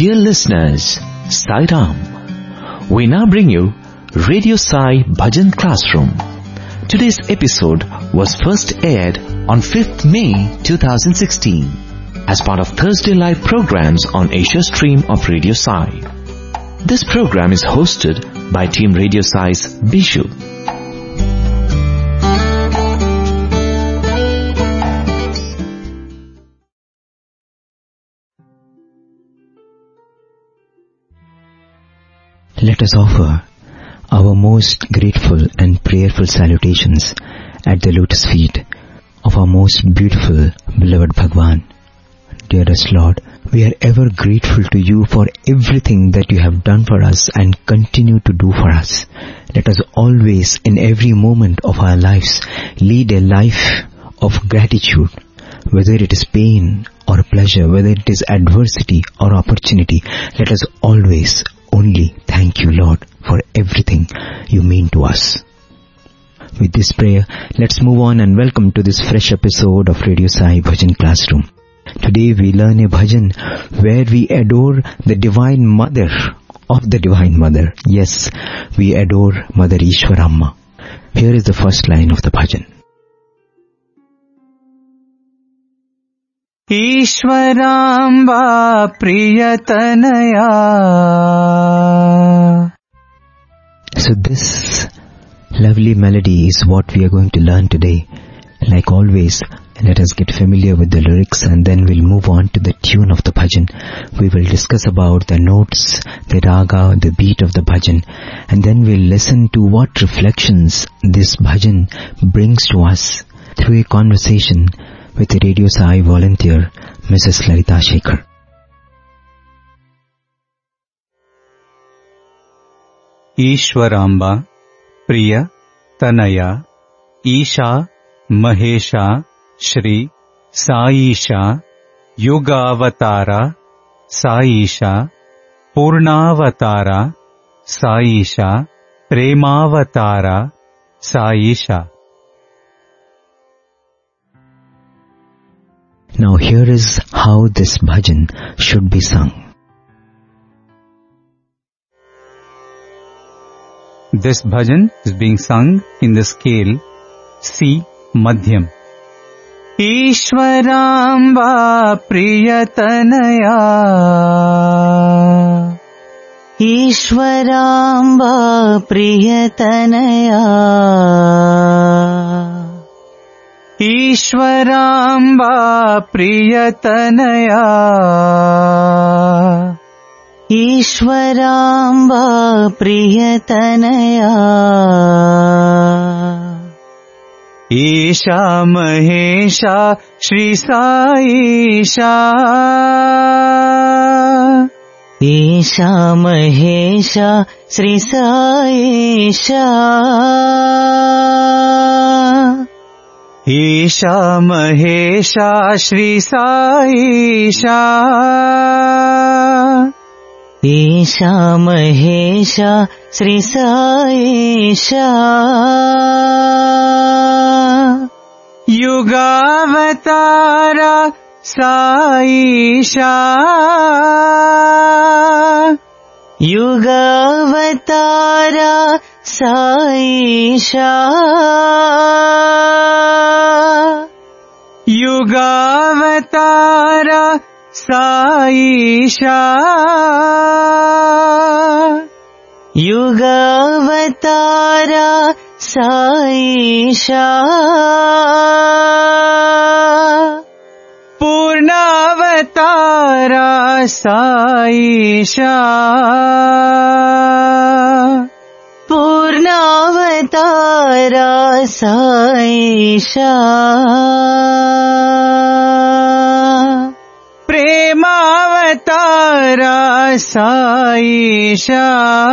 Dear listeners, Sai Ram. We now bring you Radio Sai Bhajan Classroom. Today's episode was first aired on 5th May 2016 as part of Thursday Live programs on Asia Stream of Radio Sai. This program is hosted by Team Radio Sai's Bishu. Let us offer our most grateful and prayerful salutations at the lotus feet of our most beautiful, beloved Bhagwan. Dearest Lord, we are ever grateful to you for everything that you have done for us and continue to do for us. Let us always, in every moment of our lives, lead a life of gratitude, whether it is pain or pleasure, whether it is adversity or opportunity. Let us always only thank you, Lord, for everything you mean to us. With this prayer, let's move on and welcome to this fresh episode of Radio Sai Bhajan Classroom. Today we learn a bhajan where we adore the Divine Mother of the Divine Mother. Yes, we adore Mother Ishwaramma. Here is the first line of the bhajan. Ishwaramba Priyatanaya. So this lovely melody is what we are going to learn today. Like always, let us get familiar with the lyrics and then we'll move on to the tune of the bhajan. We will discuss about the notes, the raga, the beat of the bhajan, and then we'll listen to what reflections this bhajan brings to us through a conversation with a Radio Sai volunteer, Mrs. Lalita Shekhar. Ishwaramba Priya Tanaya Isha Mahesha Shri Saisha Yugavatara Saisha Purnavatara Saisha Premavatara Saisha. Now here is how this bhajan should be sung. This bhajan is being sung in the scale C Madhyam. Ishwaramba Priyatanaya. Ishwaramba Priyatanaya. Ishwaramba Priyatanaya. Ishwaramba Priyatanaya. Isha Mahesha Shri Saisha. Isha Mahesha Shri Saisha. Isha Mahesha Shri Saisha. Isha Mahesha Shri Saisha. Yugavatara Saisha. Yugavatara Saisha. Yugavatara Saisha. Yugavatara Saisha. Purnavatara Saisha. Purnavatara Saisha. Premavatara Saisha.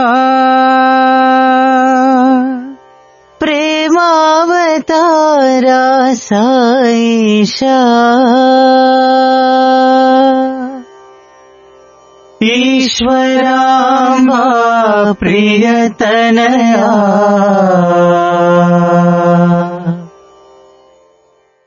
Premavatara Saisha. Ishwaramba Priyatanaya.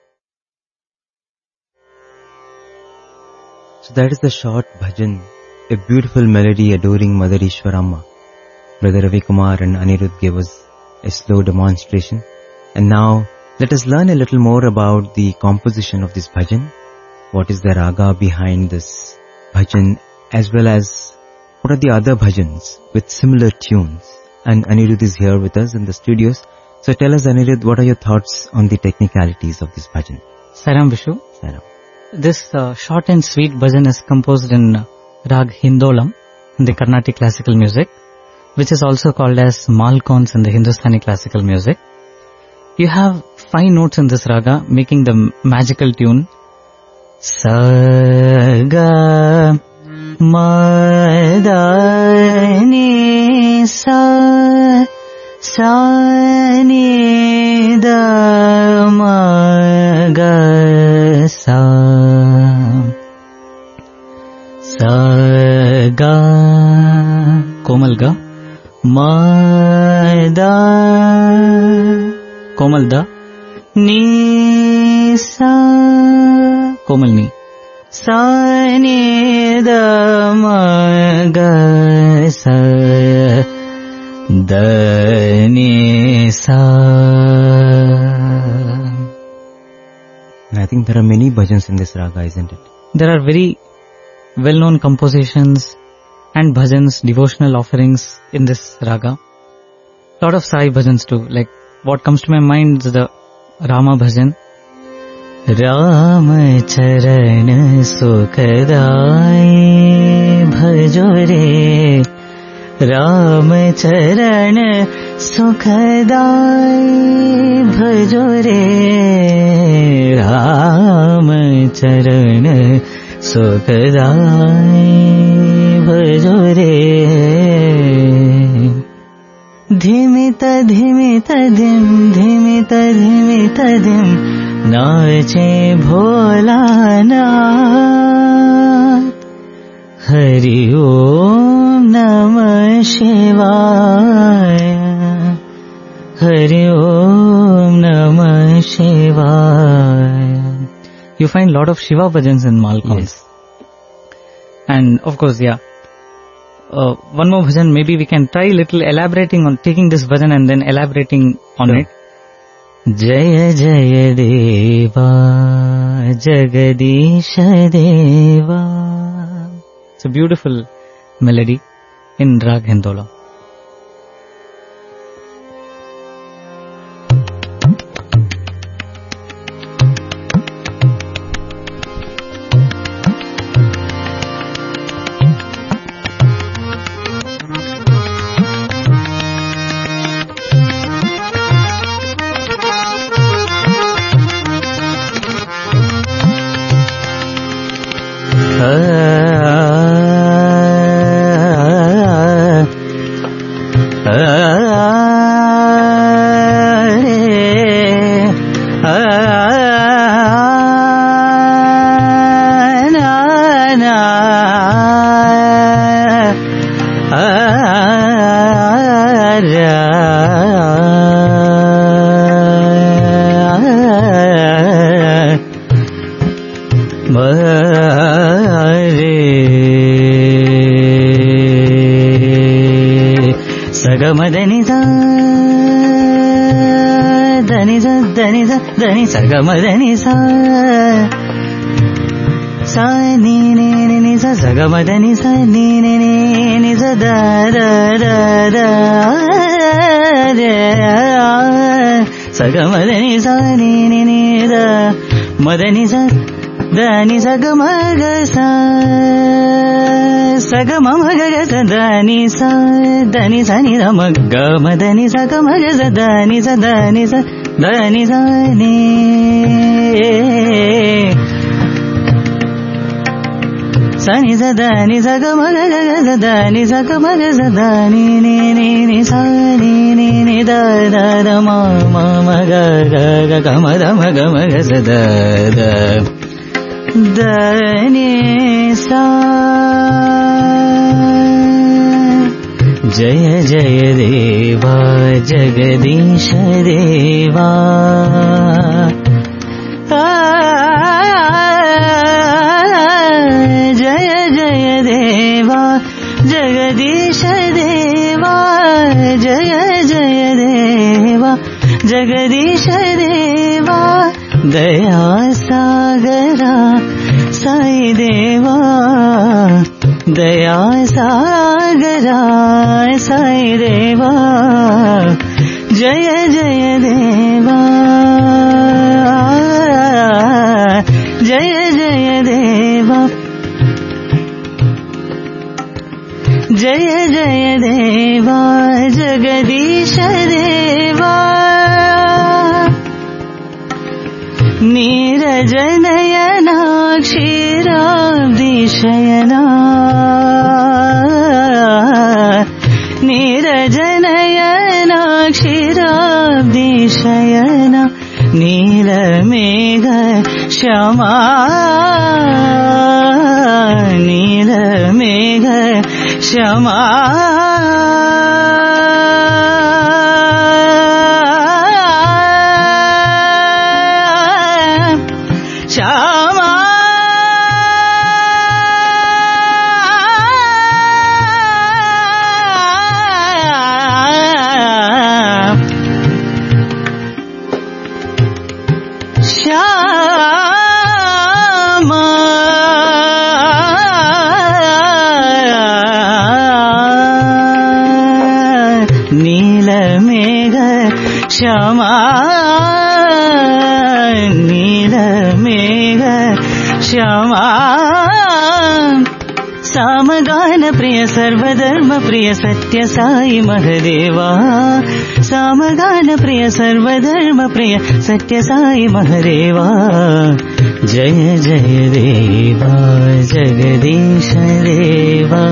So that is the short bhajan a beautiful melody adoring Mother Ishwaramma. Brother Ravi Kumar and Anirudh gave us a slow demonstration. And now let us learn a little more about the composition of this bhajan. What is the raga behind this bhajan, as well as what are the other bhajans with similar tunes? And Anirudh is here with us in the studios. So tell us, Anirudh, what are your thoughts on the technicalities of this bhajan? Sairam Vishu. Sairam. This short and sweet bhajan is composed in Rag Hindolam in the Carnatic classical music, which is also called as Malkons in the Hindustani classical music. You have 5 notes in this raga making the magical tune Sa Ga Ma Da Ni Sa Sa Ni Da Ma Ga Sa Sa Ga Komal Ga Ma Da Komal Da Ni Sa Komal Ni Sa Ni Da Ma Ga Sa Da Ni Sa. And I think there are many bhajans in this raga, isn't it? There are very well-known compositions and bhajans, devotional offerings in this raga. Lot of Sai bhajans too. Like what comes to my mind is the Rama bhajan. Ram charan sukhadai bhajo re, Ram charan sukhadai bhajo re, Ram charan sukhadai bhajo re. Dhimita dhimita dhim, dhimita dhimita dhim, नाचे भोलानाथ. हरि ओम नमः शिवाय, हरि ओम नमः शिवाय. You find lot of Shiva bhajans in Malkons. Yes. And of course, yeah. One more bhajan, maybe we can try little elaborating on taking this bhajan and then elaborating on it. Jaya Jaya Deva Jagadisha Deva. It's a beautiful melody in Rag Hindolam. Sagamada sa sa ni ni ni sa sagamada ni sa ni ni ni sa da da da da sagamada ni sa ni ni da madani sa da ni sagamaga sa sagamaga sa da ni sa ni da maga madani sagamaga sa da ni sa dani sa ni sani sa da ni sa ga ma ga ga da ni sa ga ma ga da ni ni sa ni da da da ma ma ga ga ga ma ga sa da da ni sa. Jaya Jaya Deva Jagadisha Deva. Jaya Jaya Deva జగదీశ దేవా దయా సాగరా సాయి దేవా దయా సాగరా సాయి దేవా జయ జయ దేవా జయ జయ దేవా జయ జయ దేవా జగదీశ దేవా నీరజనయనా క్షీరాబ్దిశయనా నీరజనయనా క్షీరాబ్దిశయనా నీలమేఘ శ్యామా నీలమేఘ శ్యామా శ్యామా నీలమేఘ శ్యామా నీలమేఘ శ్యామా సామగాన ప్రియ సర్వధర్మ ప్రియ సత్య సాయి మహదేవా సామగాన ప్రియ సర్వధర్మ ప్రియ సత్య సాయి మహదేవా జయ జయ దేవా జగదీశ దేవా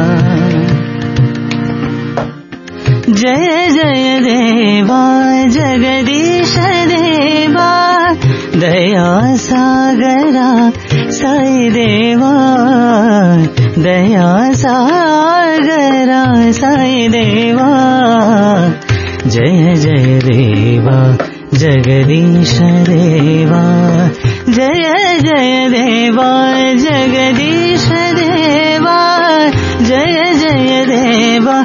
జయ జయ దేవా జగదీశ దేవా దయా సాగరా సాయి దేవా దయా సాగరా సాయి దేవా జయ జయ దేవా జగదీశ దేవా జయ జయ దేవా జగదీశ దేవా జయ జయ దేవా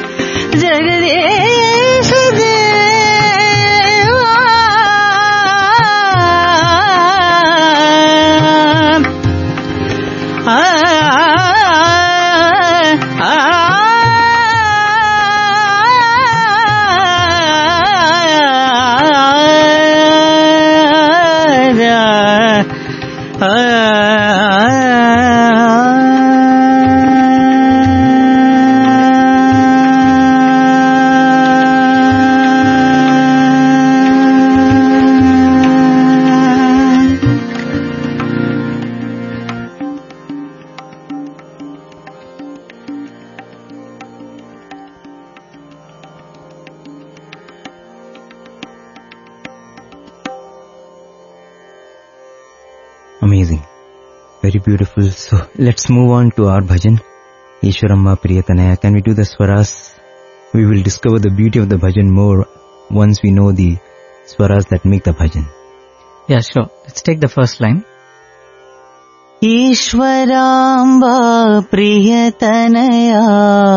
జగదీశ దేవా Amazing. Very beautiful. So let's move on to our bhajan. Ishwaramma Priyatanaya. Can we do the swaras? We will discover the beauty of the bhajan more once we know the swaras that make the bhajan. Yeah, sure. Let's take the first line. ఈశ్వరాంబా ప్రియతనయా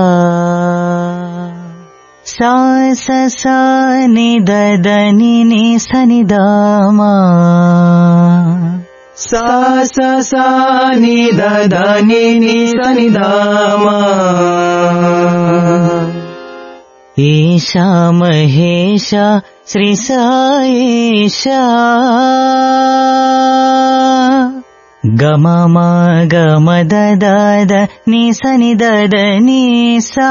సా స సా ని the the ని ని స ని the మా సా స సా ని the the ని ని స ని ద మా ఈశా మహేశ శ్రీ సాయేశా గమ మా గమ ద ద ద ని స ని ద ద ని సా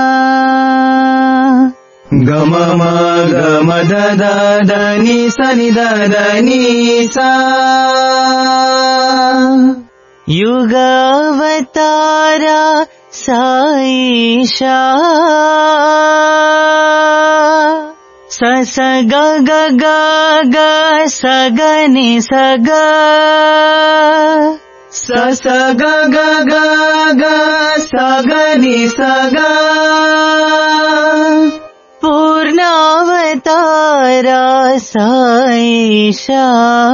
గమ మా గమ ద ద ద ని స ని ద ద ని సా యుగావతారా సాయిషా స స గ గ గ గ స గ ని స గ స స గ గ గ గ స గ ని స గ పూర్ణావతారా సాయిషా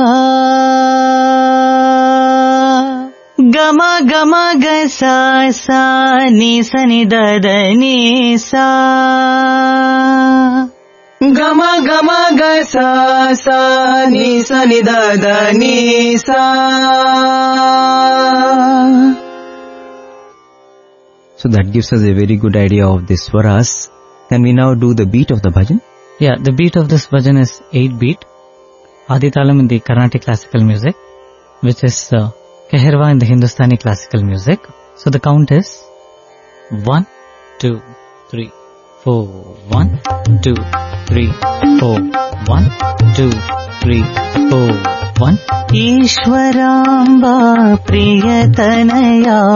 గమ గమ గ సా సా ని స ని ద ద ని సా Gama gama ga sa sa ni sa ni da da ni sa. So that gives us a very good idea of this for us. Can we now do the beat of the bhajan? Yeah, the beat of this bhajan is 8 beat. Aditalam in the Carnatic classical music, which is Keherwa in the Hindustani classical music. So the count is 1, 2, 3, 4. 1, 2, 3, 4. 1, 2, 3, 4. 1. ईश्वराम्बा प्रियतनया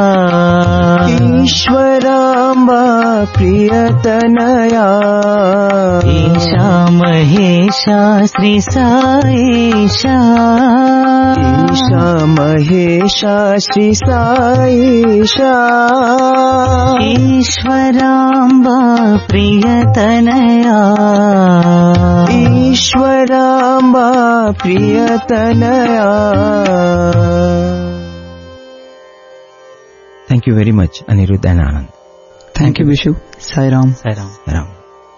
ईश्वराम्बा प्रियतनया Isha Mahesha Shri Saisha Isha Mahesha Shri Saisha ईश्वराम्बा प्रियतनया ईश्वराम्बा प्रियतनया. Thank you very much, Anirudh and Anand. Thank you, Vishu. Sai Ram. Sai Ram. Ram.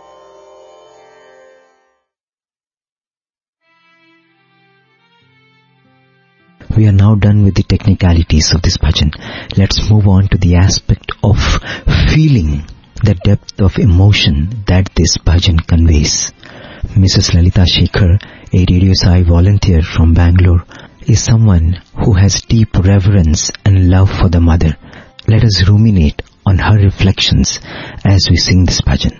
We are now done with the technicalities of this bhajan. Let's move on to the aspect of feeling, the depth of emotion that this bhajan conveys. Mrs. Lalita Shekhar, a Radio Sai volunteer from Bangalore, is someone who has deep reverence and love for the mother. Let us ruminate on her reflections as we sing this bhajan.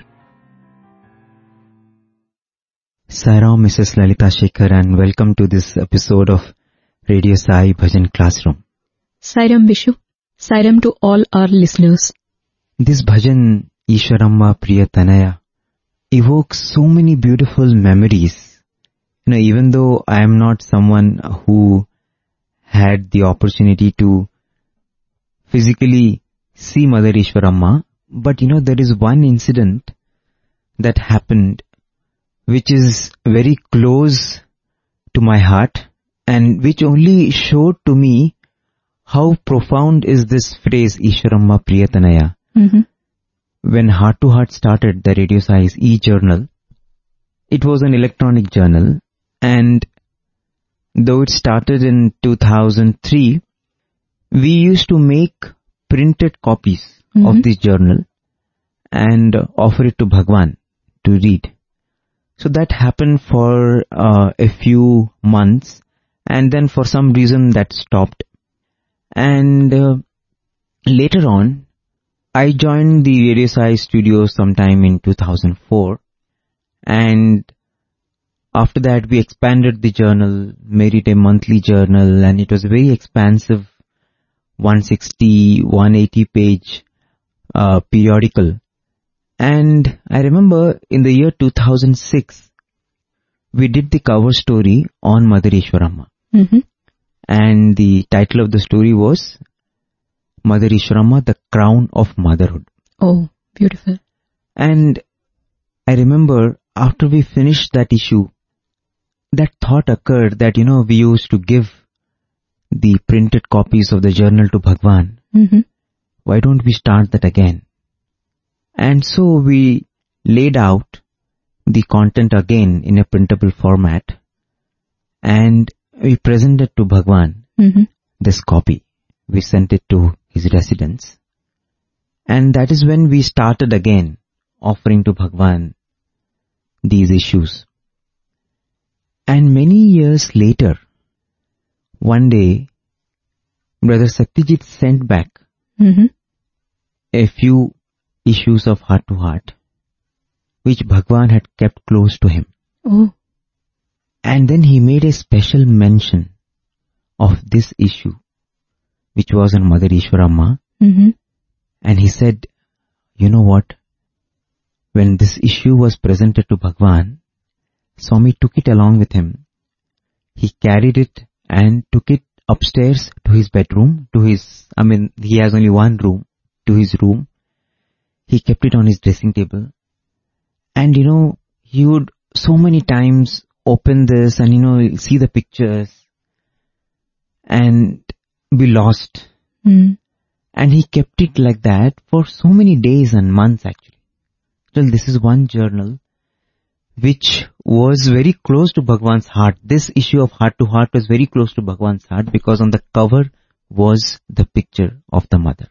Sairam, Mrs. Lalita Shekhar, and welcome to this episode of Radio Sai Bhajan Classroom. Sairam Vishu. Sairam to all our listeners. This bhajan, Ishwaramma Priyatanaya, evokes so many beautiful memories. Even though I am not someone who had the opportunity to physically see Mother Ishwaramma, but there is one incident that happened which is very close to my heart and which only showed to me how profound is this phrase Ishwaramma Priyatanaya. Mm-hmm. When Heart to Heart started the Radio Sai's e-journal, it was an electronic journal, and though it started in 2003, we used to make printed copies of this journal and offer it to Bhagwan to read. So that happened for a few months, and then for some reason that stopped. And later on, I joined the Radio Sai studio sometime in 2004, and after that we expanded the journal, made it a monthly journal, and it was a very expansive 160, 180 page periodical. And I remember in the year 2006, we did the cover story on Mother Ishwaramma. Mm-hmm. And the title of the story was Mother Ishwaramma, the Crown of Motherhood. Oh, beautiful. And I remember after we finished that issue, that thought occurred that, we used to give the printed copies of the journal to Bhagwan. Mm-hmm. Why don't we start that again? And so we laid out the content again in a printable format, and we presented to Bhagwan this copy. We sent it to his residence, and that is when we started again offering to Bhagwan these issues. And many years later, one day, Brother Satyajit sent back a few issues of Heart to Heart, which Bhagwan had kept close to him. Oh. And then he made a special mention of this issue, which was on Mother Ishwaramma. And he said, you know what? When this issue was presented to Bhagwan, Swami took it along with him. He carried it and took it upstairs to his bedroom, he has only one room, to his room. He kept it on his dressing table. And he would so many times open this and see the pictures and be lost. And he kept it like that for so many days and months actually. Till this is one journal which was very close to Bhagwan's heart. This issue of heart to heart was very close to Bhagwan's heart because on the cover was the picture of the mother.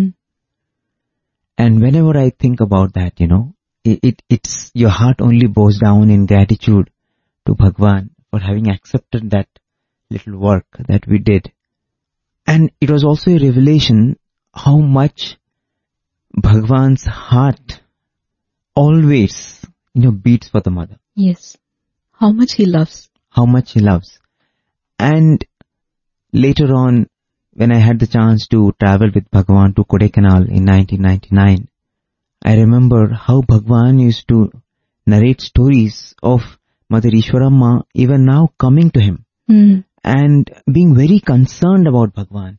And whenever I think about that, it's your heart only bows down in gratitude to Bhagwan for having accepted that little work that we did. And it was also a revelation how much Bhagwan's heart always, beats for the mother. Yes. How much he loves. How much he loves. And later on, when I had the chance to travel with Bhagwan to Kodaikanal in 1999, I remember how Bhagwan used to narrate stories of Mother Ishwaramma even now coming to him and being very concerned about Bhagwan,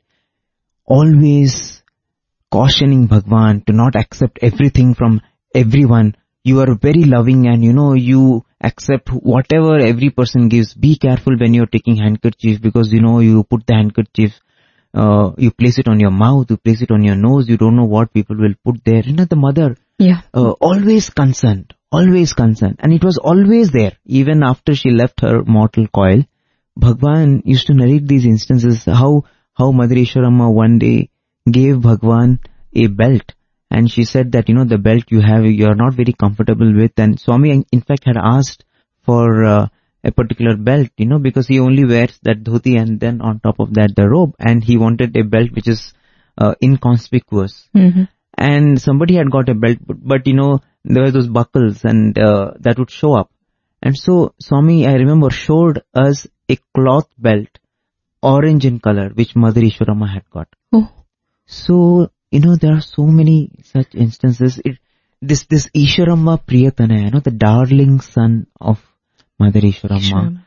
always cautioning Bhagwan to not accept everything from everyone. You are very loving and you accept whatever every person gives. Be careful when you're taking handkerchief because you put the handkerchief, you place it on your mouth, you place it on your nose, you don't know what people will put there. The mother, always concerned. And it was always there. Even after she left her mortal coil, Bhagwan used to narrate these instances, how Mother Ishwaramma one day gave Bhagwan a belt. And she said that, the belt you have, you are not very comfortable with. And Swami, in fact, had asked for a particular belt, because he only wears that dhoti and then on top of that the robe. And he wanted a belt which is inconspicuous. And somebody had got a belt, but there were those buckles and that would show up. And so Swami, I remember, showed us a cloth belt, orange in color, which Mother Ishwaramma had got. Oh. So, there are so many such instances. This Ishwaramma Priyatana, the darling son of Mother Ishwaramma,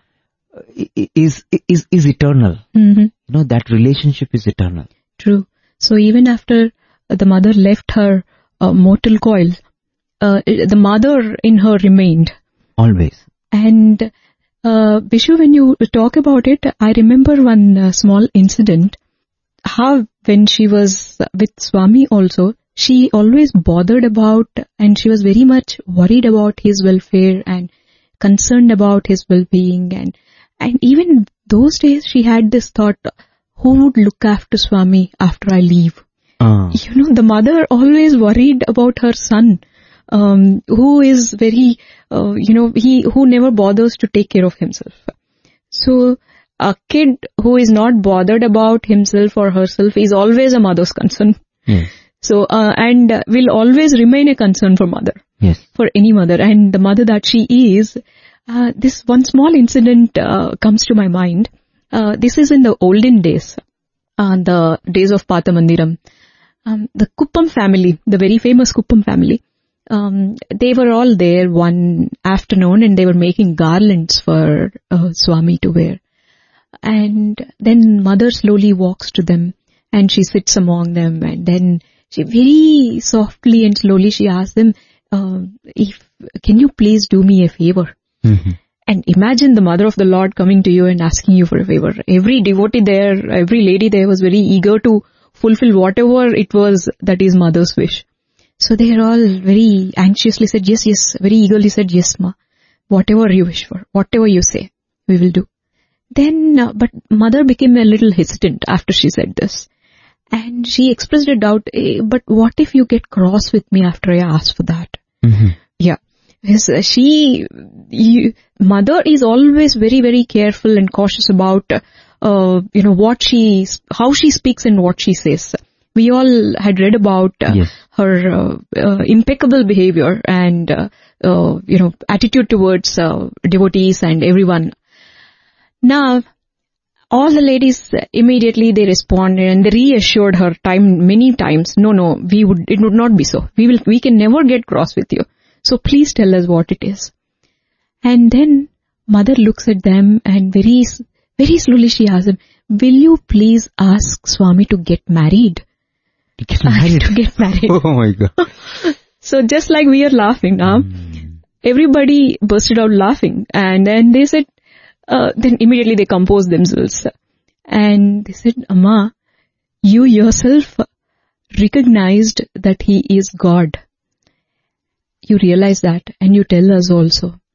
is eternal. That relationship is eternal. True. So even after the mother left her mortal coil, the mother in her remained. Always. And Bishu, when you talk about it, I remember one small incident. How when she was with Swami also, she always bothered about and she was very much worried about his welfare and concerned about his well-being. And even those days she had this thought, who would look after Swami after I leave? The mother always worried about her son, who is very, who never bothers to take care of himself. So a kid who is not bothered about himself or herself is always a mother's concern. Yes. So, and will always remain a concern for mother. Yes. For any mother. And the mother that she is, this one small incident comes to my mind. This is in the olden days, the days of Pathamandiram. The Kuppam family, the very famous Kuppam family, they were all there one afternoon and they were making garlands for Swami to wear. And then mother slowly walks to them and she sits among them and then she very softly and slowly she asks them, can you please do me a favor? And imagine the mother of the Lord coming to you and asking you for a favor. Every devotee there, every lady there was very eager to fulfill whatever it was that is mother's wish. So they are all very anxiously said, yes, very eagerly said, yes, ma, whatever you wish for, whatever you say, we will do. Then, but mother became a little hesitant after she said this. And she expressed a doubt, but what if you get cross with me after I ask for that? Yeah. Yes, mother is always very, very careful and cautious about, how she speaks and what she says. We all had read about her impeccable behavior and, attitude towards devotees and everyone. Now, all the ladies immediately they responded and they reassured her many times. No, it would not be so. We can never get cross with you. So please tell us what it is. And then mother looks at them and very, very slowly she asks them, will you please ask Swami to get married? To get married? To get married. Oh my God. So just like we are laughing now, everybody bursted out laughing and then they said, then immediately they composed themselves. And they said, Amma, you yourself recognized that he is God. You realize that and you tell us also.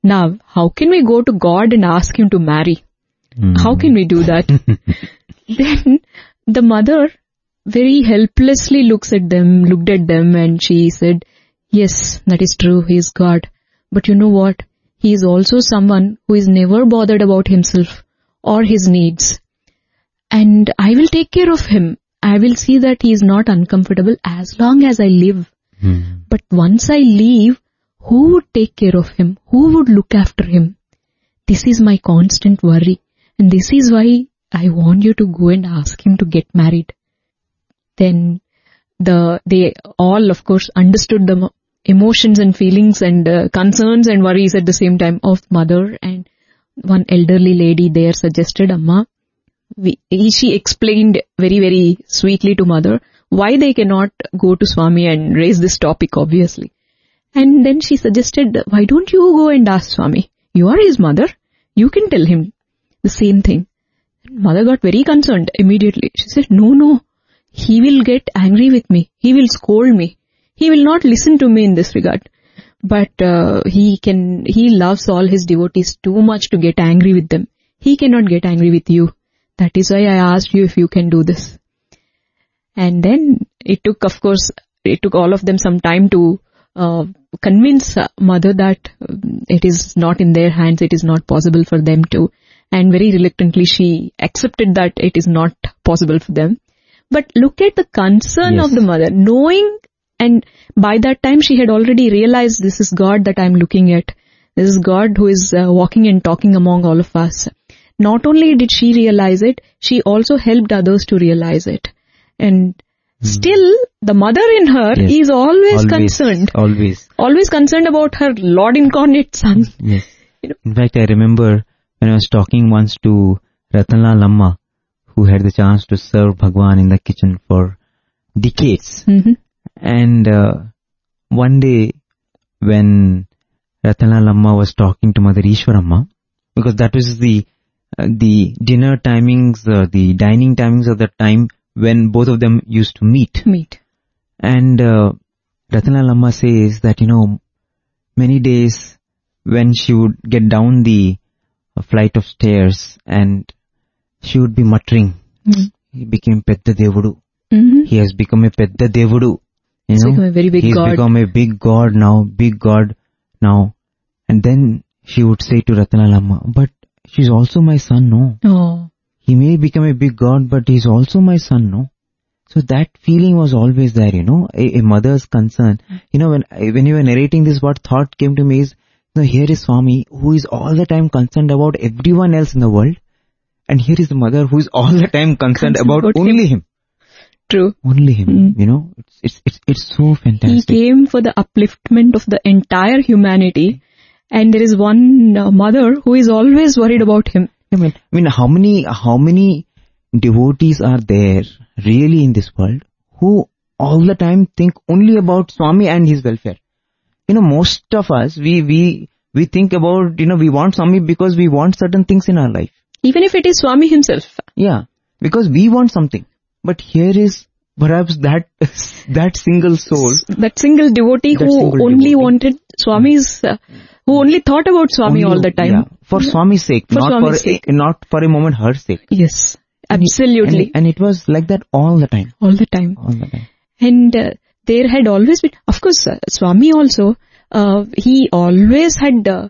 Now, how can we go to God and ask him to marry? How can we do that? Then the mother very helplessly looked at them and she said, yes, that is true, he is God. But you know what? He is also someone who is never bothered about himself or his needs. And I will take care of him. I will see that he is not uncomfortable as long as I live. But once I leave, who would take care of him? Who would look after him? This is my constant worry. And this is why I want you to go and ask him to get married. Then they all, of course, understood the emotions and feelings and concerns and worries at the same time of mother. And one elderly lady there suggested, Amma, she explained very, very sweetly to mother why they cannot go to Swami and raise this topic, obviously. And then she suggested, why don't you go and ask Swami? You are his mother. You can tell him the same thing. Mother got very concerned immediately. She said, no, he will get angry with me. He will scold me. He will not listen to me in this regard. But he loves all his devotees too much to get angry with them. He cannot get angry with you. That is why I asked you if you can do this. And then it took all of them some time to convince mother that it is not in their hands, it is not possible for them to. And very reluctantly she accepted that it is not possible for them. But look at the concern of the mother, knowing, and by that time she had already realized this is God that I am looking at. This is God who is walking and talking among all of us. Not only did she realize it, she also helped others to realize it. And still, the mother in her is always concerned. Always concerned about her Lord Incarnate Son. Yes. In fact, I remember when I was talking once to Ratanlal Amma, who had the chance to serve Bhagwan in the kitchen for decades. And one day, when Ratanlal Amma was talking to Mother Ishwaramma, because that was the dinner timings, the dining timings of the time when both of them used to meet. And Ratanlal Amma says that, many days when she would get down the flight of stairs and she would be muttering, he became Pedda Devudu. He has become a Pedda Devudu. He's become a very big God. He's become a big God now. And then she would say to Ratanlal Amma, but she's also my son, no? Oh. He may become a big God, but he's also my son, no? So that feeling was always there, a mother's concern. When you were narrating this, what thought came to me is, here is Swami, who is all the time concerned about everyone else in the world. And here is the mother who is all the time concerned about only him. True. Only him, it's so fantastic. He came for the upliftment of the entire humanity. And there is one mother who is always worried about him. I mean, how many devotees are there really in this world who all the time think only about Swami and his welfare? Most of us, we think about, we want Swami because we want certain things in our life. Even if it is Swami himself. Yeah, because we want something. But here is perhaps that single soul. That single devotee who only wanted Swami's, who only thought about Swami all the time. Yeah, for Swami's sake, not for a moment her sake. Yes, absolutely. And it was like that all the time. All the time. And there had always been, of course, Swami also, he always had,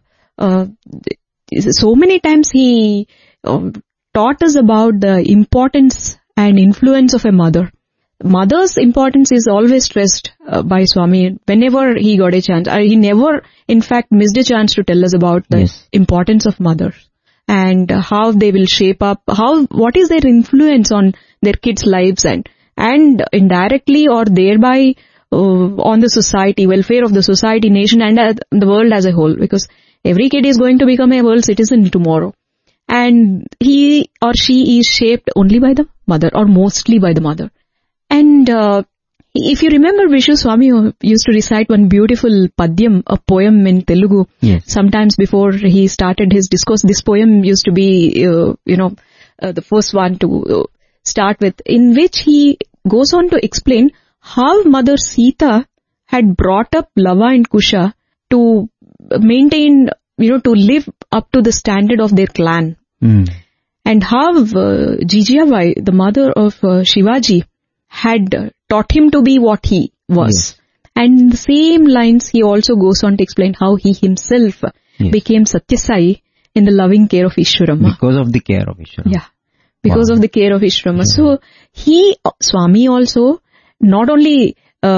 so many times he taught us about the importance and influence of a mother. Mother's importance is always stressed by Swami whenever he got a chance. He never, in fact, missed a chance to tell us about the importance of mothers and how they will shape up, what is their influence on their kids' lives and indirectly or thereby on the society, welfare of the society, nation and the world as a whole, because every kid is going to become a world citizen tomorrow. And he or she is shaped only by the mother or mostly by the mother. And if you remember, Vishu Swami used to recite one beautiful padyam, a poem in Telugu. Yes. Sometimes before he started his discourse, this poem used to be, the first one to start with, in which he goes on to explain how Mother Sita had brought up Lava and Kusha to maintain to live up to the standard of their clan. And how Jijabai, the mother of Shivaji, had taught him to be what he was. Yes. And in the same lines, he also goes on to explain how he himself became Satyasai in the loving care of Ishwarama. Because of the care of Ishwarama. Yeah. Because of the care of Ishwarama. So, Swami also, not only,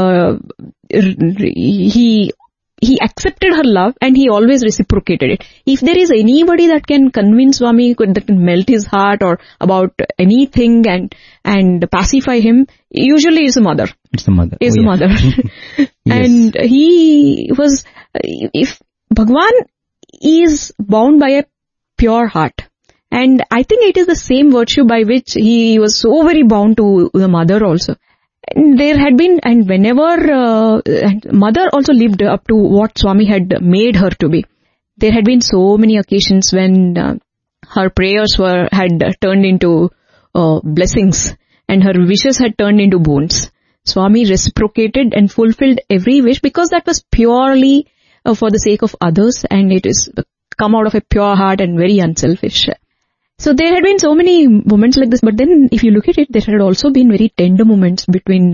he accepted her love and he always reciprocated it. If there is anybody that can convince Swami, that can melt his heart or about anything and pacify him, usually it's a mother. It's the mother. Is the mother. And he was, if Bhagwan is bound by a pure heart. And I think it is the same virtue by which he was so very bound to the mother also. And there had been, and whenever, mother also lived up to what Swami had made her to be. There had been so many occasions when her prayers had turned into blessings and her wishes had turned into boons. Swami reciprocated and fulfilled every wish because that was purely for the sake of others, and it is come out of a pure heart and very unselfish. So there had been so many moments like this, but then if you look at it, there had also been very tender moments between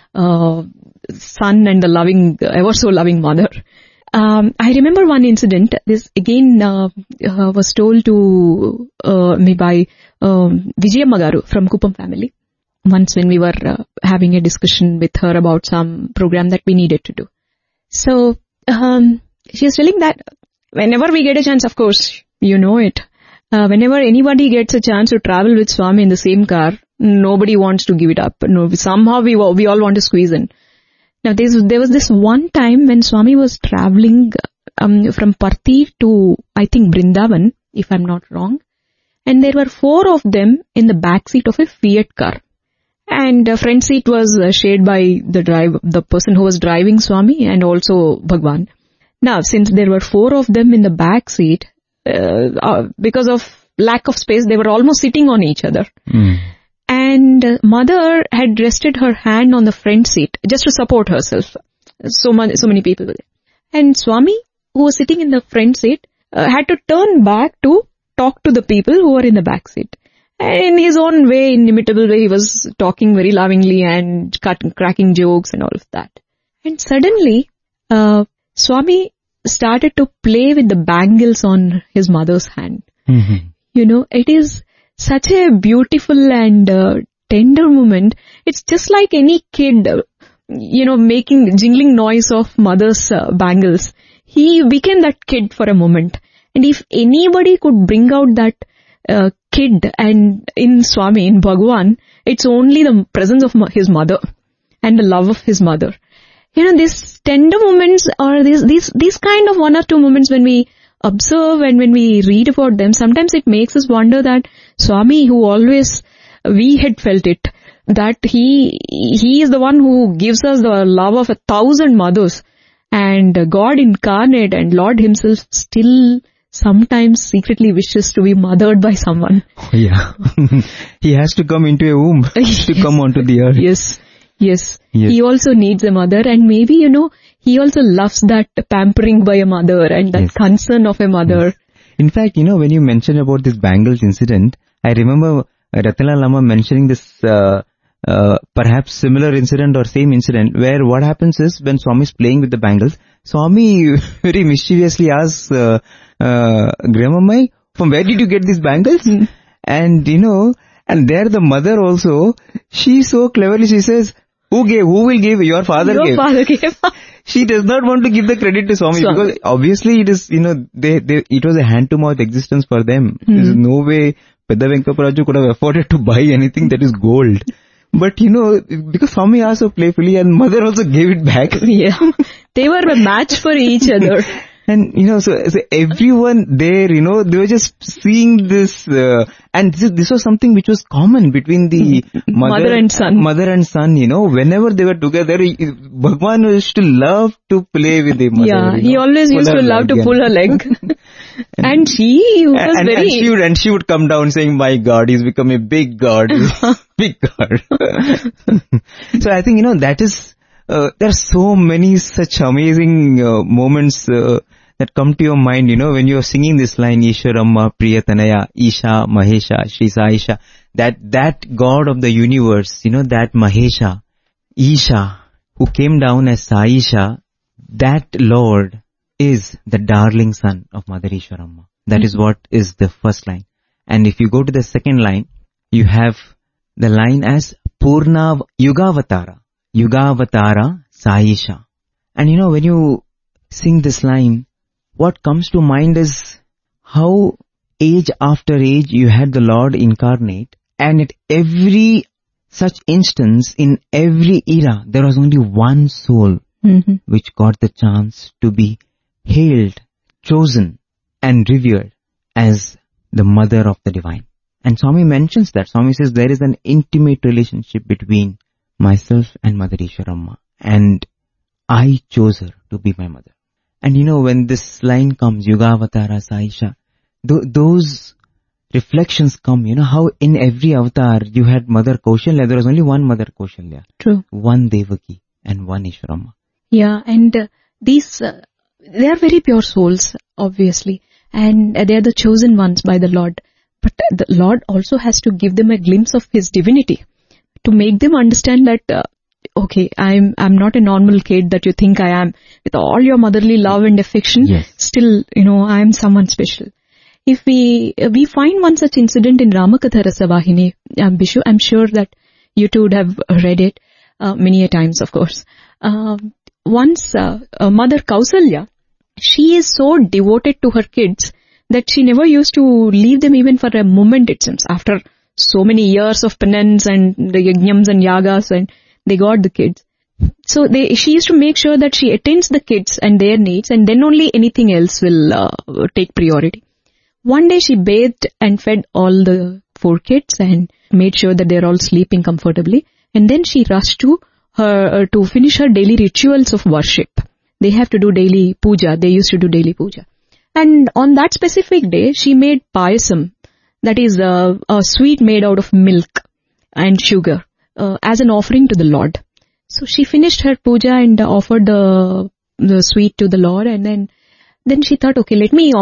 son and the loving, ever so loving mother. I remember one incident. This again was told to me by Vijayamma Garu from Kuppam family. Once when we were having a discussion with her about some program that we needed to do. So she was telling that whenever we get a chance, of course, you know it. Whenever anybody gets a chance to travel with Swami in the same car, nobody wants to give it up. No, somehow we all want to squeeze in. Now there was this one time when Swami was traveling from Parthi to, I think, Brindavan, if I'm not wrong. And there were 4 of them in the back seat of a Fiat car. And the front seat was shared by the person who was driving Swami and also Bhagwan. Now, since there were 4 of them in the back seat, because of lack of space, they were almost sitting on each other. And mother had rested her hand on the front seat just to support herself. So many people were there. And Swami, who was sitting in the front seat, had to turn back to talk to the people who were in the back seat. And in his own way, inimitable way, he was talking very lovingly and cracking jokes and all of that. And suddenly, Swami started to play with the bangles on his mother's hand. It is such a beautiful and tender moment. It's just like any kid, making jingling noise of mother's bangles. He became that kid for a moment. And if anybody could bring out that kid and in Swami, in Bhagwan, it's only the presence of his mother and the love of his mother. These tender moments or these kind of 1 or 2 moments when we observe and when we read about them, sometimes it makes us wonder that Swami, who always, we had felt it, that he is the one who gives us the love of 1,000 mothers, and God incarnate and Lord himself still sometimes secretly wishes to be mothered by someone. Yeah. He has to come into a womb to come onto the earth. Yes. He also needs a mother, and maybe, he also loves that pampering by a mother and that concern of a mother. In fact, when you mentioned about this bangles incident, I remember Ratanlal Lama mentioning this perhaps similar incident or same incident where what happens is when Swami is playing with the bangles, Swami very mischievously asks Grandmamma, from where did you get these bangles? And and there the mother also, she so cleverly, she says, who will give? Your father gave. She does not want to give the credit to Swami because obviously it is, it was a hand-to-mouth existence for them. There is no way Pedda Venkaparaju could have afforded to buy anything that is gold. But because Swami asked so playfully and mother also gave it back. Yeah. They were a match for each other. And, so everyone there, they were just seeing this, and this was something which was common between the mother and son. Whenever they were together, Bhagwan used to love to play with the mother. Yeah, he always used to love to pull her leg. and she was very... And she would come down saying, my God, he's become a big God. Big God. So I think, that is, there are so many such amazing moments that come to your mind, when you're singing this line, Ishwaramma, Priyatanaya, Isha, Mahesha, Shri Saisha, that God of the universe, that Mahesha, Isha, who came down as Saisha, that Lord is the darling son of Mother Ishwaramma. That is what is the first line. And if you go to the second line, you have the line as Purna Yugavatara Saisha. And when you sing this line, what comes to mind is how age after age you had the Lord incarnate, and at every such instance, in every era, there was only one soul which got the chance to be hailed, chosen and revered as the mother of the divine. And Swami mentions that. Swami says there is an intimate relationship between myself and Mother Ishwaramma, and I chose her to be my mother. And when this line comes, Yugavatara Saisha, those reflections come, how in every avatar you had Mother Kaushalya. There was only one Mother Kaushalya. True. One Devaki and one Ishwaramma. Yeah, and these, they are very pure souls, obviously. And they are the chosen ones by the Lord. But the Lord also has to give them a glimpse of His divinity to make them understand that, okay, I'm not a normal kid that you think I am. With all your motherly love and affection, yes, still, I am someone special. If we find one such incident in Ramakatha Rasavahini, Bishu, I'm sure that you two would have read it many a times, of course. Once Mother Kausalya, she is so devoted to her kids that she never used to leave them even for a moment, it seems. After so many years of penance and the yajnams and yagas, and they got the kids. So she used to make sure that she attends the kids and their needs, and then only anything else will take priority. One day she bathed and fed all the 4 kids and made sure that they're all sleeping comfortably. And then she rushed to finish her daily rituals of worship. They have to do daily puja. They used to do daily puja. And on that specific day, she made payasam, that is a sweet made out of milk and sugar, as an offering to the Lord. So she finished her puja and offered the sweet to the Lord, and then she thought, okay, let me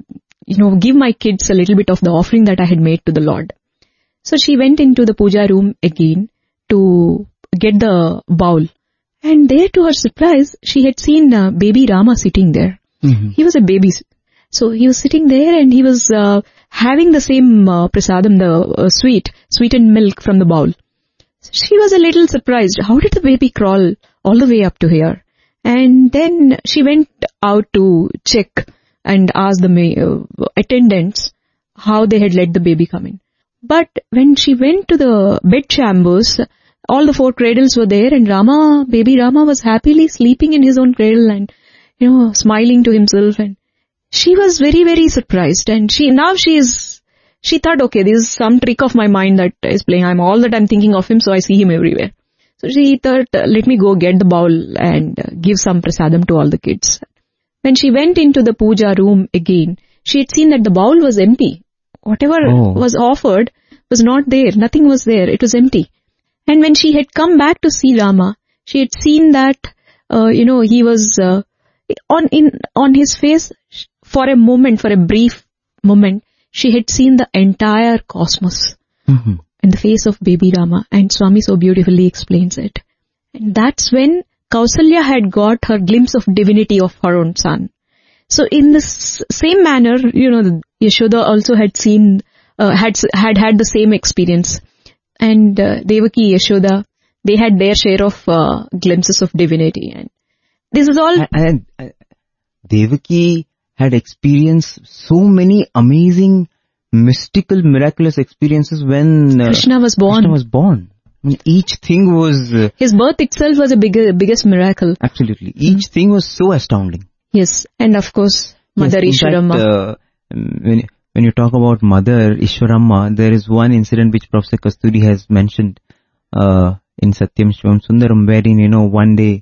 give my kids a little bit of the offering that I had made to the Lord. So she went into the puja room again to get the bowl. And there, to her surprise, she had seen baby Rama sitting there. Mm-hmm. He was a baby. So he was sitting there and he was having the same prasadam, the sweetened milk from the bowl. So she was a little surprised. How did the baby crawl all the way up to here? And then she went out to check and ask the attendants how they had let the baby come in. But when she went to the bed chambers, all the 4 cradles were there, and baby Rama was happily sleeping in his own cradle and, smiling to himself. And she was very, very surprised. And she thought, okay, this is some trick of my mind that is playing. I'm thinking of him, so I see him everywhere. So she thought, let me go get the bowl and give some prasadam to all the kids. When she went into the puja room again, she had seen that the bowl was empty. Whatever was offered was not there. Nothing was there. It was empty. And when she had come back to see Rama, she had seen that, he was on his face for a moment, for a brief moment, she had seen the entire cosmos in the face of baby Rama. And Swami so beautifully explains it. And that's when Kausalya had got her glimpse of divinity of her own son. So in the same manner, Yashoda also had seen, had the same experience. And Devaki, Yashoda, they had their share of glimpses of divinity. And this is all... And Devaki had experienced so many amazing, mystical, miraculous experiences when Krishna was born. I mean, each thing was... his birth itself was a biggest miracle. Absolutely. Each thing was so astounding. Yes. And of course, Mother Ishwaramma. When you talk about Mother Ishwaramma, there is one incident which Professor Kasturi has mentioned in Satyam Shivam Sundaram, wherein, one day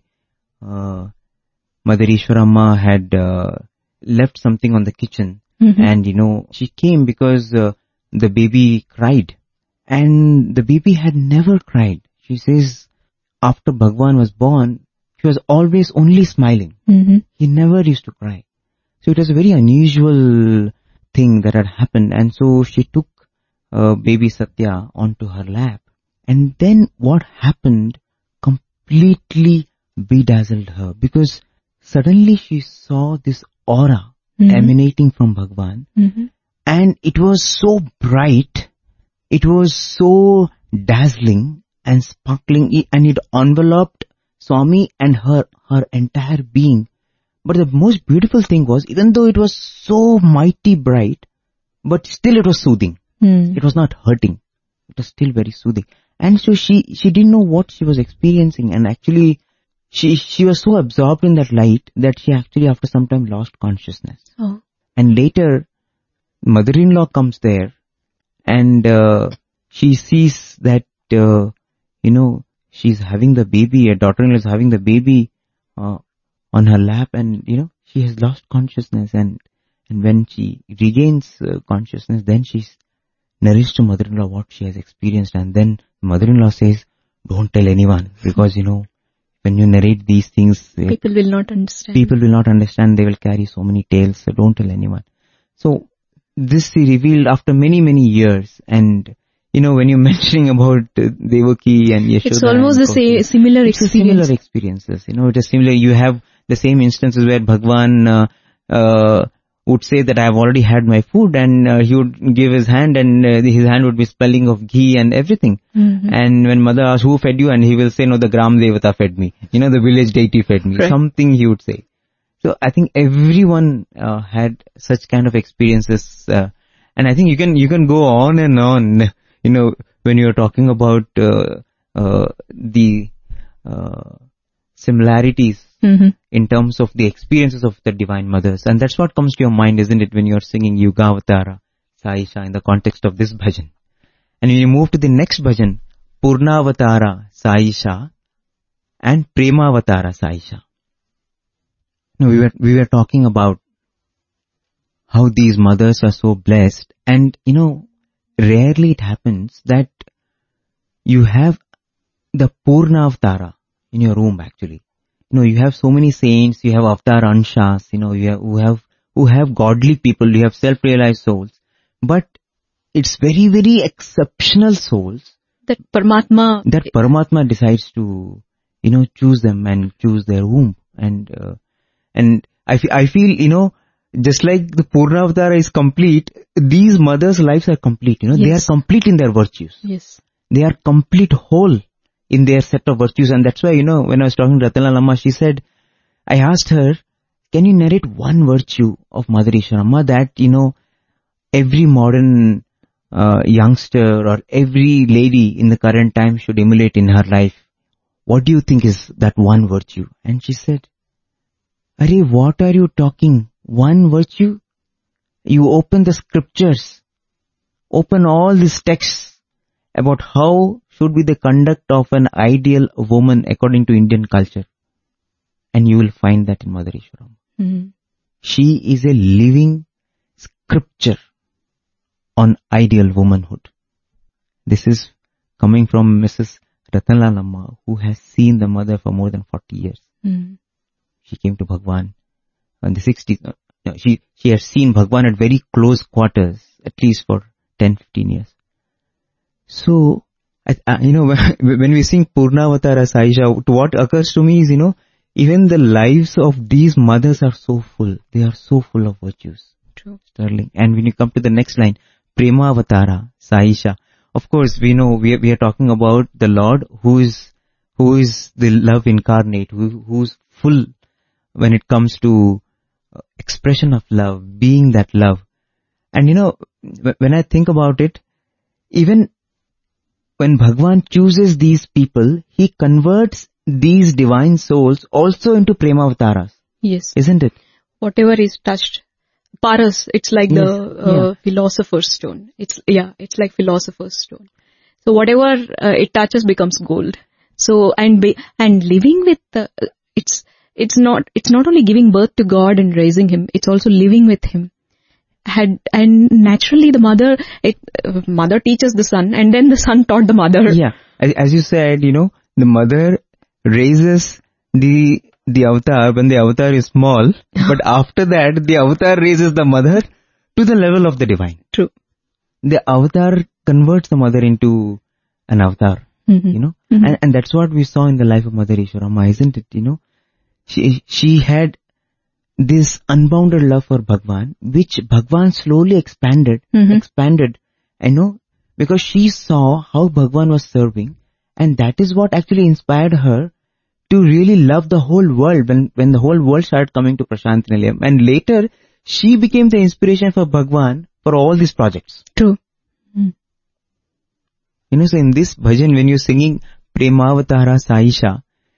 Mother Ishwaramma had left something on the kitchen, and, she came because the baby cried. And the baby had never cried. She says after Bhagwan was born, he was always only smiling. Mm-hmm. He never used to cry. So it was a very unusual thing that had happened. And so she took baby Satya onto her lap. And then what happened completely bedazzled her, because suddenly she saw this aura emanating from Bhagwan. And it was so bright, it was so dazzling and sparkling, and it enveloped Swami and her entire being. But the most beautiful thing was, even though it was so mighty bright, but still it was soothing. It was not hurting. It was still very soothing. And so she didn't know what she was experiencing, and actually she was so absorbed in that light that she actually after some time lost consciousness. Oh. And later, mother-in-law comes there, and she sees that, she's having the baby, her daughter-in-law is having the baby on her lap, and, she has lost consciousness. And when she regains consciousness, then she's narrates to mother-in-law what she has experienced. And then mother-in-law says, don't tell anyone, because, when you narrate these things, people will not understand. People will not understand. They will carry so many tales. So don't tell anyone. So this she revealed after many, many years. And, when you're mentioning about Devaki and Yashoda, it's almost the same, similar experience. Similar experiences. It is similar. You have the same instances where Bhagwan would say that I have already had my food, and he would give his hand, and his hand would be smelling of ghee and everything. And when mother asks, who fed you? And he will say, no, the Gram Devata fed me. The village deity fed me. Right. Something he would say. So I think everyone had such kind of experiences. And I think you can go on and on, when you're talking about the similarities in terms of the experiences of the Divine Mothers. And that's what comes to your mind, isn't it, when you're singing Yugavatara, Saisha in the context of this bhajan. And when you move to the next bhajan, Purnavatara, Saisha and Premavatara, Saisha. We were talking about how these mothers are so blessed, and rarely it happens that you have the Purnavatara in your room actually. You have so many saints, you have avatar anshas, who have godly people, you have self-realized souls, but it's very, very exceptional souls that Paramatma decides to, choose them and choose their womb. And I feel, just like the Purnavatara is complete, these mothers' lives are complete, Yes. They are complete in their virtues. Yes. They are complete whole in their set of virtues. And that's why, when I was talking to Ratnalal Amma, she said, I asked her, can you narrate one virtue of Mother Ishwaramma that, every modern youngster or every lady in the current time should emulate in her life? What do you think is that one virtue? And she said, Arey, what are you talking? One virtue? You open the scriptures, open all these texts about how should be the conduct of an ideal woman according to Indian culture. And you will find that in Mother Ishwaramma. She is a living scripture on ideal womanhood. This is coming from Mrs. Ratnalal Amma, who has seen the mother for more than 40 years. She came to Bhagwan in the 60s. No, she has seen Bhagwan at very close quarters, at least for 10-15 years. So, when we sing Purnavatara Saisha, what occurs to me is, even the lives of these mothers are so full. They are so full of virtues. True. Sterling. And when you come to the next line, Premavatara Saisha, of course, we know we are talking about the Lord who is the love incarnate, who's full when it comes to expression of love, being that love. And when I think about it, even when Bhagwan chooses these people, he converts these divine souls also into Premavataras. Yes. Isn't it? Whatever is touched. Paras, it's like the philosopher's stone. It's like philosopher's stone. So whatever it touches becomes gold. So, and living with, it's not only giving birth to God and raising Him, it's also living with Him. And naturally the mother teaches the son, and then the son taught the mother. Yeah. As you said, the mother raises the the avatar, when the avatar is small, but after that, the avatar raises the mother to the level of the divine. True. The avatar converts the mother into an avatar, you know, and that's what we saw in the life of Mother Ishwarama, isn't it? You know, she had this unbounded love for Bhagwan, which Bhagwan slowly expanded, you know, because she saw how Bhagwan was serving, and that is what actually inspired her to really love the whole world when the whole world started coming to Prashanti Nilayam. And later, she became the inspiration for Bhagwan for all these projects. True. You know, so in this bhajan, when you're singing Premavatara Saisha,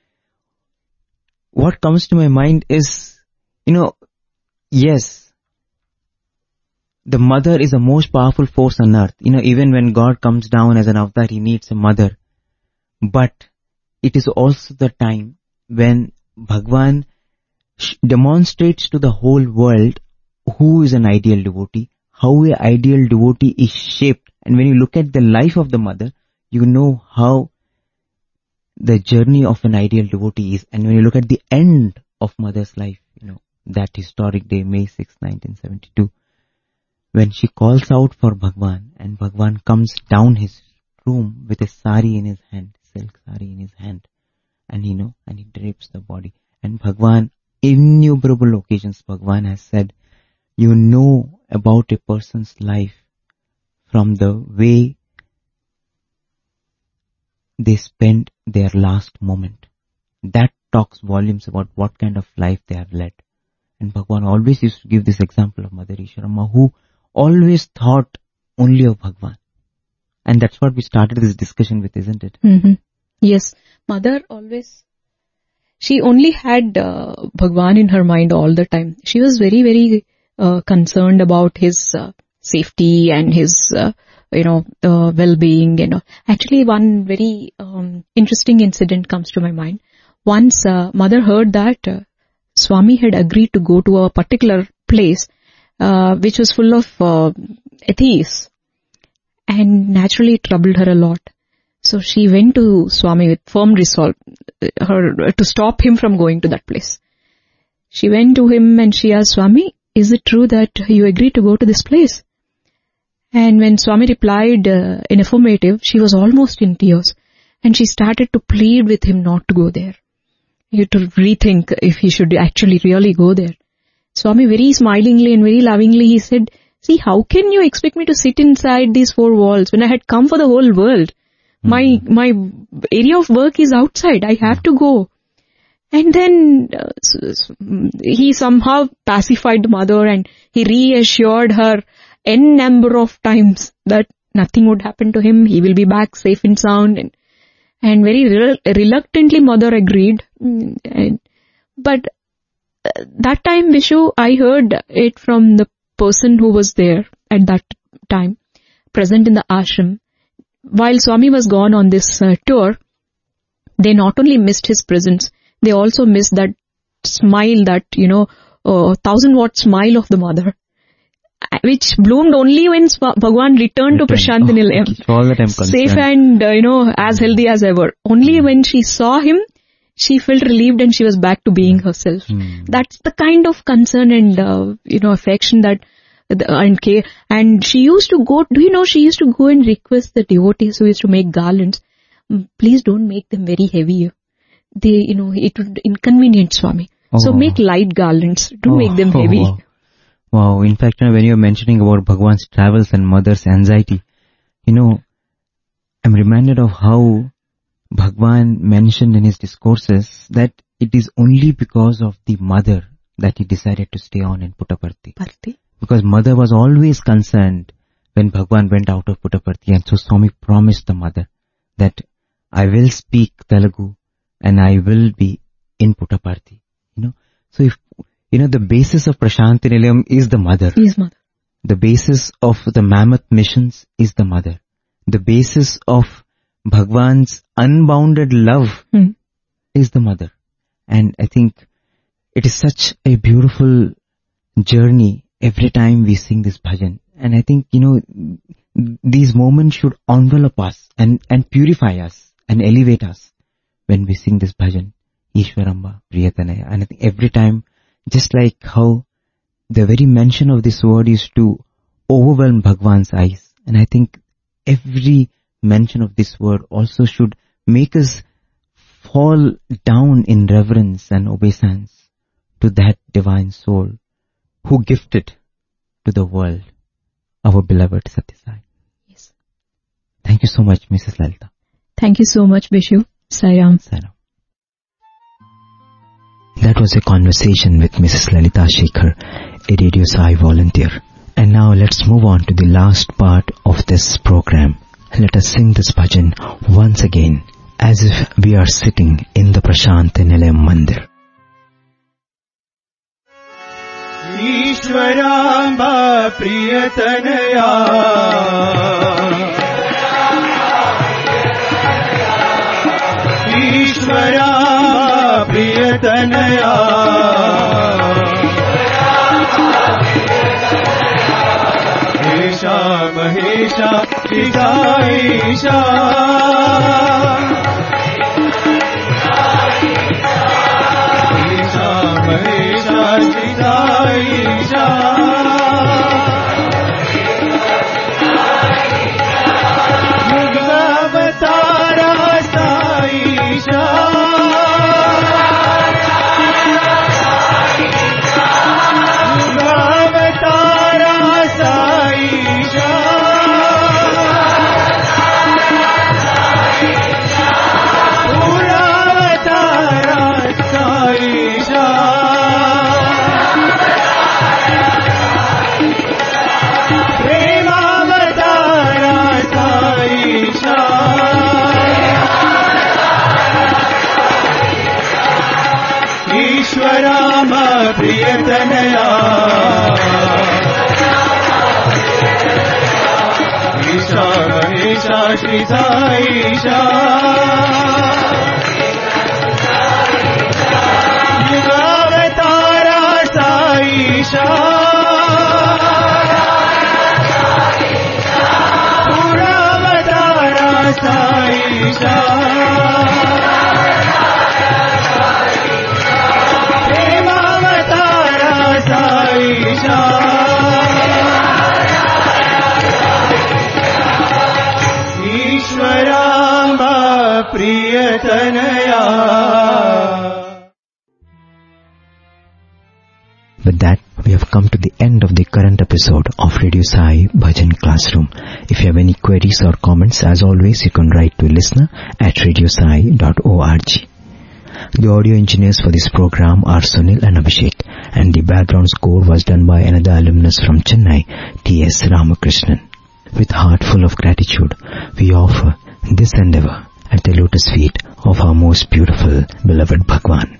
what comes to my mind is, you know, yes, the mother is the most powerful force on earth. You know, even when God comes down as an avatar, he needs a mother. But it is also the time when Bhagwan demonstrates to the whole world who is an ideal devotee, how an ideal devotee is shaped. And when you look at the life of the mother, you know how the journey of an ideal devotee is. And when you look at the end of mother's life, you know, that historic day, May 6, 1972, when she calls out for Bhagwan, and Bhagwan comes down his room with a sari in his hand, silk sari in his hand, and you know, and he drapes the body. And Bhagwan, innumerable occasions, Bhagwan has said, you know about a person's life from the way they spend their last moment. That talks volumes about what kind of life they have led. And Bhagwan always used to give this example of Mother Ishwarama, who always thought only of Bhagwan. And that's what we started this discussion with, isn't it? Yes. Mother always, she only had Bhagwan in her mind all the time. She was very, very concerned about his safety and his, well-being. You know, actually, one very interesting incident comes to my mind. Once, mother heard that Swami had agreed to go to a particular place, which was full of atheists, and naturally it troubled her a lot. So she went to Swami with firm resolve to stop him from going to that place. She went to him and she asked, Swami, is it true that you agreed to go to this place? And when Swami replied in affirmative, she was almost in tears, and she started to plead with him not to go there. You to rethink if he should actually really go there. Swami very smilingly and very lovingly, he said, see, how can you expect me to sit inside these four walls when I had come for the whole world? My area of work is outside. I have to go. And then he somehow pacified the mother, and he reassured her n number of times that nothing would happen to him. He will be back safe and sound. And very reluctantly mother agreed. But that time, Vishu, I heard it from the person who was there at that time, present in the ashram. While Swami was gone on this tour, they not only missed his presence, they also missed that smile, that, 1,000-watt smile of the mother, which bloomed only when Bhagwan returned to Prashanti Nilayam, safe and, as healthy as ever. Only when she saw him, she felt relieved and she was back to being herself. That's the kind of concern and, affection that, and care. And she used to go, she used to go and request the devotees who used to make garlands, please don't make them very heavy. They, it would inconvenience Swami. So make light garlands. Don't make them heavy. Wow. In fact, when you're mentioning about Bhagwan's travels and mother's anxiety, I'm reminded of how Bhagwan mentioned in his discourses that it is only because of the mother that he decided to stay on in Puttaparthi. Because mother was always concerned when Bhagwan went out of Puttaparthi, and so Swami promised the mother that I will speak Telugu and I will be in Puttaparthi. So if, the basis of Prashanti Nilayam is the mother. The basis of the Mammoth missions is the mother. The basis of Bhagwan's unbounded love is the mother. And I think it is such a beautiful journey every time we sing this bhajan. And I think, these moments should envelop us and purify us and elevate us when we sing this bhajan. Ishwaramba Priyatanaya. And I think every time, just like how the very mention of this word is to overwhelm Bhagwan's eyes. And I think every mention of this word also should make us fall down in reverence and obeisance to that divine soul who gifted to the world our beloved Satya Sai. Yes. Thank you so much, Mrs. Lalita. Thank you so much, Vishu. Sai Ram. Sai Ram. That was a conversation with Mrs. Lalita Shekhar, a Radio Sai volunteer. And now let's move on to the last part of this program. Let us sing this bhajan once again, as if we are sitting in the Prashanti Nilayam Mandir. Ishwaramba Priyatanaya, Ishwaramba Priyatanaya, Esha Mahesha Shidaisha, Esha Mahesha Shidaisha, Yugavatara Saisha, Yugavatara Saisha, Puravatara Saisha, Premavatara Saisha, Ishwarama Priyatanaya, Isha Mahesha Shri Saisha, Yugavatara Saisha, Puravatara Saisha, Premavatara Saisha, Ishwaramba Priyatanaya. With that, we have come to the end of the current episode of Radio Sai Bhajan Classroom. If you have any queries or comments, as always, you can write to listener@radiosai.org. The audio engineers for this program are Sunil and Abhishek, and the background score was done by another alumnus from Chennai, T.S. Ramakrishnan. With heart full of gratitude, we offer this endeavor at the lotus feet of our most beautiful, beloved Bhagwan.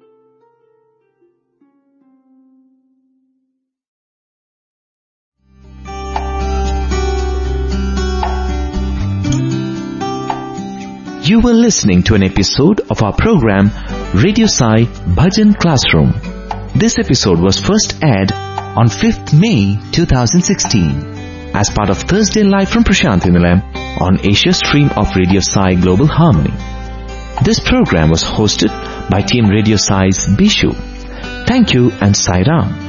You were listening to an episode of our program Radio Sai Bhajan Classroom. This episode was first aired on 5th May 2016 as part of Thursday Live from Prashanti Nilayam on Asia stream of Radio Sai Global Harmony. This program was hosted by Team Radio Sai's Bishu. Thank you and Sai Ram.